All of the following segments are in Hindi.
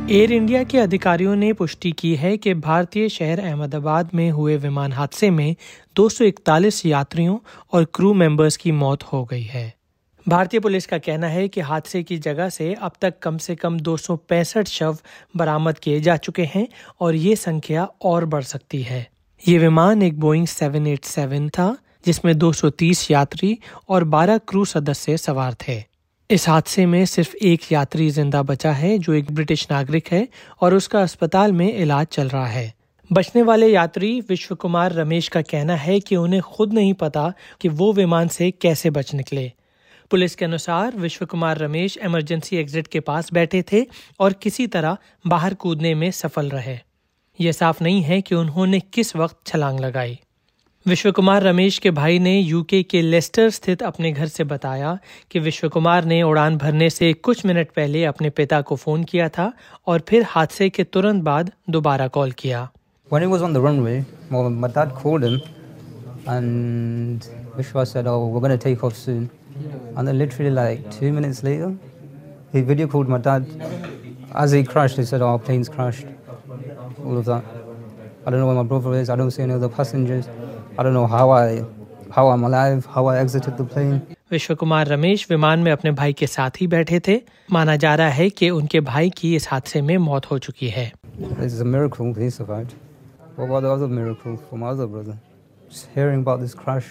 एयर इंडिया के अधिकारियों ने पुष्टि की है कि भारतीय शहर अहमदाबाद में हुए विमान हादसे में 241 यात्रियों और क्रू मेंबर्स की मौत हो गई है। भारतीय पुलिस का कहना है कि हादसे की जगह से अब तक कम से कम 265 शव बरामद किए जा चुके हैं और ये संख्या और बढ़ सकती है। ये विमान एक बोइंग 787 था, जिसमें 230 यात्री और 12 क्रू सदस्य सवार थे। इस हादसे में सिर्फ एक यात्री जिंदा बचा है, जो एक ब्रिटिश नागरिक है और उसका अस्पताल में इलाज चल रहा है। बचने वाले यात्री विश्व कुमार रमेश का कहना है कि उन्हें खुद नहीं पता कि वो विमान से कैसे बच निकले। पुलिस के अनुसार विश्व कुमार रमेश इमरजेंसी एग्जिट के पास बैठे थे और किसी तरह बाहर कूदने में सफल रहे। यह साफ नहीं है कि उन्होंने किस वक्त छलांग लगाई। विश्व कुमार रमेश के भाई ने यूके के लेस्टर स्थित अपने घर से बताया कि विश्व कुमार ने उड़ान भरने से कुछ मिनट पहले अपने पिता को फोन किया था और फिर हादसे के तुरंत बाद दोबारा कॉल किया। When he was on the runway, my dad called him and Vishwa said, "Oh, we're going to take off soon." And then literally like 2 minutes later, he video called my dad. As he crashed, he said, "Oh, our plane's crashed." All of that. I don't know where my brother is. I don't see any other passengers. I don't know how I'm alive, how I exited the plane. विश्व कुमार रमेश विमान में अपने भाई के साथ ही बैठे थे। माना जा रहा है कि उनके भाई की इस हादसे में मौत हो चुकी है। This is a miracle he survived. What about the other miracle for my other brother? Just hearing about this crash.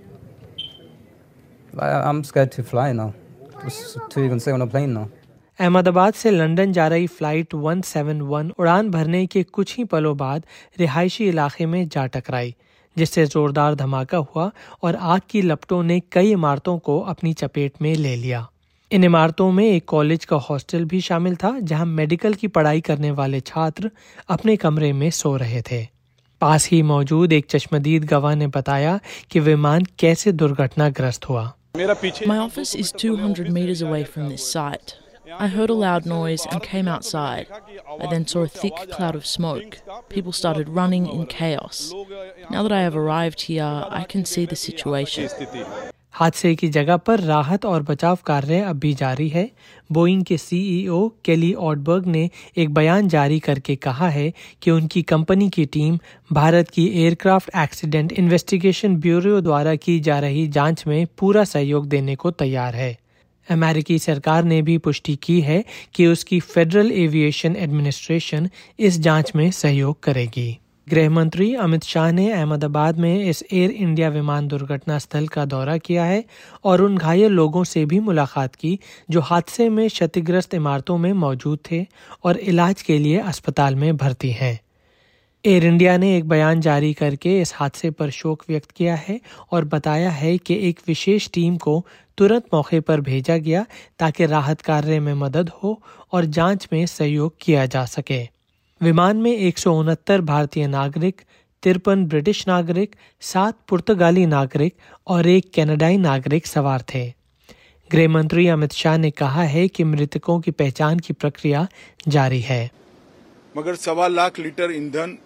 I'm scared to fly now. Just to even sit on a plane now. Ahmedabad से लंदन जा रही फ्लाइट 171 उड़ान भरने के कुछ ही पलों बाद रिहायशी इलाके में जा टकराई, जिससे जोरदार धमाका हुआ और आग की लपटों ने कई इमारतों को अपनी चपेट में ले लिया। इन इमारतों में एक कॉलेज का हॉस्टल भी शामिल था, जहां मेडिकल की पढ़ाई करने वाले छात्र अपने कमरे में सो रहे थे। पास ही मौजूद एक चश्मदीद गवाह ने बताया कि विमान कैसे दुर्घटनाग्रस्त हुआ। My office is 200 meters away from this site. I heard a loud noise and came outside. I then saw a thick cloud of smoke. People started running in chaos. Now that I have arrived here, I can see the situation. हादसे की जगह पर राहत और बचाव कार्य अब भी जारी है। बोइंग के सीईओ केली ऑडबर्ग ने एक बयान जारी करके कहा है कि उनकी कंपनी की टीम भारत की एयरक्राफ्ट एक्सीडेंट इन्वेस्टिगेशन ब्यूरो द्वारा की जा रही जांच में पूरा सहयोग देने को तैयार है। अमेरिकी सरकार ने भी पुष्टि की है कि उसकी फेडरल एविएशन एडमिनिस्ट्रेशन इस जांच में सहयोग करेगी। गृह मंत्री अमित शाह ने अहमदाबाद में इस एयर इंडिया विमान दुर्घटना स्थल का दौरा किया है और उन घायल लोगों से भी मुलाकात की जो हादसे में क्षतिग्रस्त इमारतों में मौजूद थे और इलाज के लिए अस्पताल में भर्ती हैं। एयर इंडिया ने एक बयान जारी करके इस हादसे पर शोक व्यक्त किया है और बताया है कि एक विशेष टीम को तुरंत मौके पर भेजा गया ताकि राहत कार्य में मदद हो और जांच में सहयोग किया जा सके। विमान में 169 भारतीय नागरिक, 53 ब्रिटिश नागरिक, 7 पुर्तगाली नागरिक और 1 कनाडाई नागरिक सवार थे। गृह मंत्री अमित शाह ने कहा है कि मृतकों की पहचान की प्रक्रिया जारी है। मगर 1.25 लाख लीटर ईंधन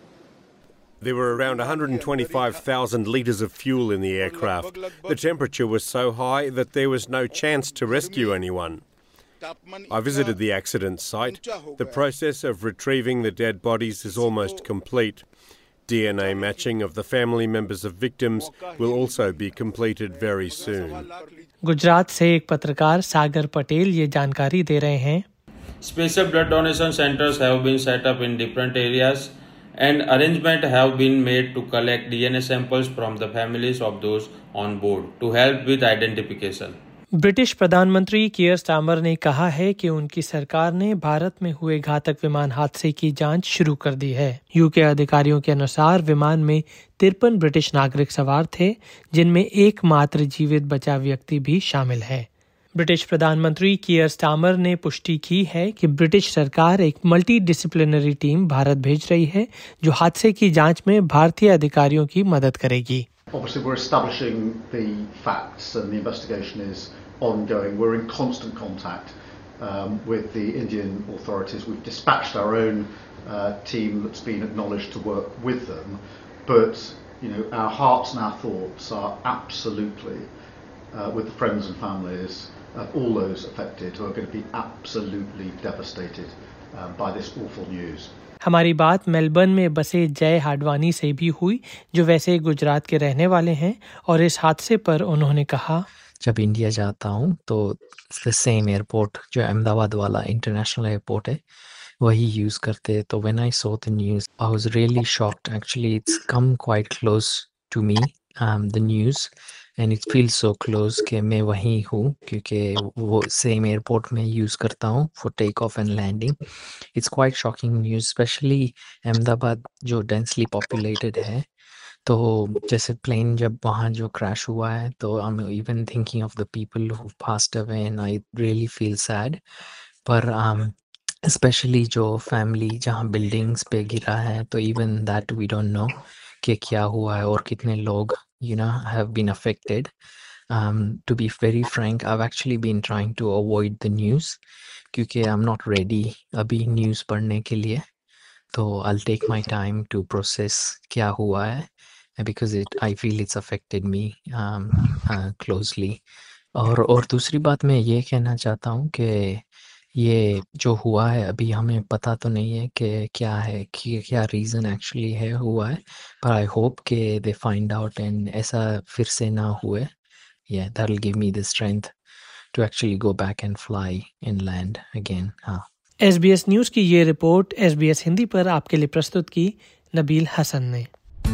There were around 125,000 litres of fuel in the aircraft. The temperature was so high that there was no chance to rescue anyone. I visited the accident site. The process of retrieving the dead bodies is almost complete. DNA matching of the family members of victims will also be completed very soon. Gujarat से एक पत्रकार सागर पटेल ये जानकारी दे रहे हैं। Special blood donation centers have been set up in different areas and arrangements have been made to collect DNA samples from the families of those on board to help with identification. British प्रधानमंत्री कियर स्टारमर ने कहा है कि उनकी सरकार ने भारत में हुए घातक विमान हादसे की जांच शुरू कर दी है। यूके अधिकारियों के अनुसार विमान में 53 ब्रिटिश नागरिक सवार थे, जिनमें एकमात्र जीवित बचा व्यक्ति भी शामिल है। ब्रिटिश प्रधानमंत्री कियर स्टारमर ने पुष्टि की है कि ब्रिटिश सरकार एक मल्टी डिसिप्लिनरी टीम भारत भेज रही है, जो हादसे की जांच में भारतीय अधिकारियों की मदद करेगी। Obviously, we're establishing the facts and the investigation is ongoing. We're in constant contact with the Indian authorities. We've dispatched our own team that's been acknowledged to work with them. But, our hearts and our thoughts are absolutely with the friends and families of all those affected who are going to be absolutely devastated by this awful news. हमारी बात मेलबर्न में बसे जय हाडवानी से भी हुई, जो वैसे गुजरात के रहने वाले हैं, और इस हादसे पर उन्होंने कहा, जब इंडिया जाता हूँ तो द सेम एयरपोर्ट जो अहमदाबाद वाला इंटरनेशनल एयरपोर्ट है वही यूज़ करते. तो when I saw the news I was really shocked. Actually it's come quite close to me the news and it feels so close कि मैं वहीं हूँ क्योंकि वो सेम एयरपोर्ट में यूज़ करता हूँ for take off and landing. It's quite shocking news, specially Ahmedabad जो डेंसली पॉपुलेटेड है. तो जैसे प्लेन जब वहाँ जो क्रैश हुआ है तो I am even thinking of the people who passed away and I really feel sad. पर स्पेशली जो फैमिली जहाँ बिल्डिंग्स पे गिरा है तो even that we don't know कि क्या हुआ है और कितने लोग have been affected. To be very frank, I've actually been trying to avoid the news क्योंकि I'm not ready अभी न्यूज़ पढ़ने के लिए. तो I'll take my time to process क्या हुआ है because I feel it's affected me closely. और दूसरी बात मैं ये कहना चाहता हूँ कि ये जो हुआ है अभी हमें पता तो नहीं है कि क्या है, कि क्या रीज़न एक्चुअली है हुआ है, पर आई होप कि दे फाइंड आउट एंड ऐसा फिर से ना हुए. Yeah, that'll give me the strength to actually go back and fly inland again. हाँ. SBS न्यूज़ की ये रिपोर्ट SBS हिंदी पर आपके लिए प्रस्तुत की नबील हसन ने.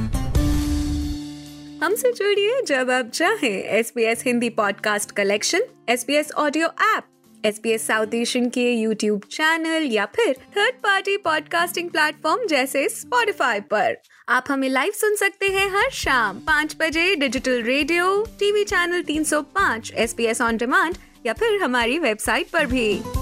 हमसे जुड़िए जब आप चाहें. SBS Hindi podcast collection, SBS audio app, SBS South Asian के YouTube चैनल या फिर थर्ड पार्टी पॉडकास्टिंग प्लेटफॉर्म जैसे Spotify पर. आप हमें लाइव सुन सकते हैं हर शाम 5 बजे digital radio, TV channel 305, SBS on demand या फिर हमारी वेबसाइट पर भी.